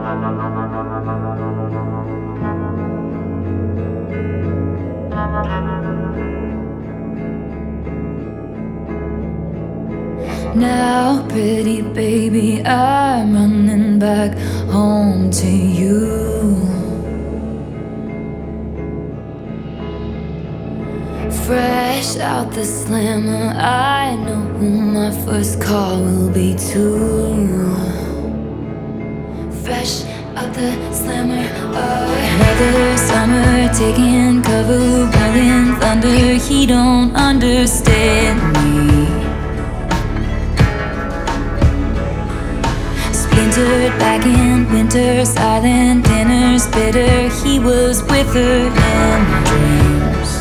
Now, pretty baby, I'm running back home to you. Fresh out the slammer, I know who my first call will be too. Fresh out the slammer, another summer taking cover, burning thunder. He don't understand me. Splintered back in winter, silent dinners, bitter. He was with her in dreams.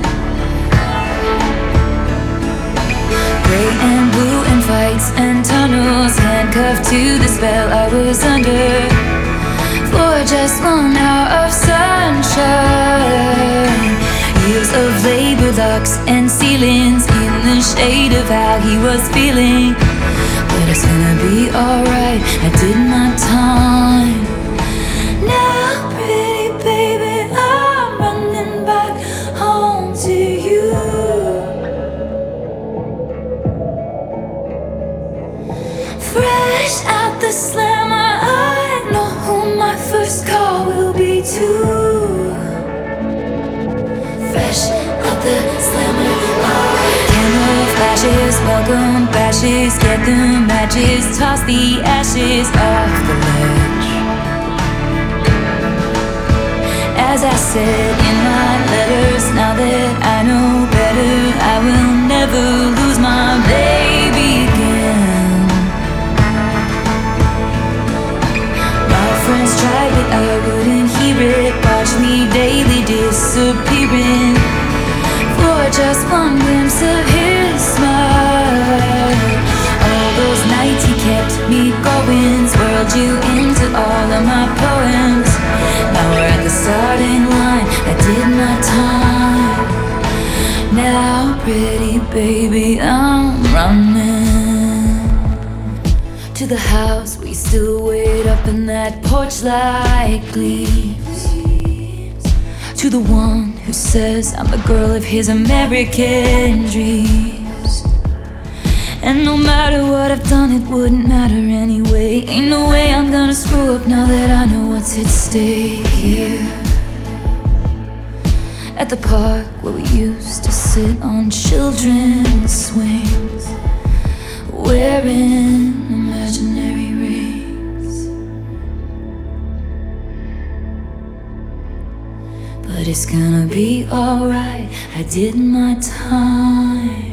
Gray and blue and fights and tunnels, handcuffed to the spell I was under. For just 1 hour of sunshine, years of labor, locks and ceilings, in the shade of how he was feeling. But it's gonna be alright, I did my time. Now, pretty baby, I'm running back home to you. Fresh out the slammer, I know who my first call will be too. Fresh out the slammer, candle flashes, welcome bashes, get the matches, toss the ashes off the ledge. As I said in my letters, now that I know better, I will never lose my baby again. My friends tried but I wouldn't hear it. Watch me daily disappearing for just one glimpse of his smile. All those nights he kept me going, swirled you into all of my poems. Now we're at the starting line, I did my time. Now, pretty baby, I'm running to the house. We still wait up in that porch like leaves. To the one who says I'm the girl of his American dreams. And no matter what I've done, it wouldn't matter anyway. Ain't no way I'm gonna screw up now that I know what's at stake here. At the park where we used to sit on children's swings, wearing imaginary rings. But it's gonna be alright, I did my time.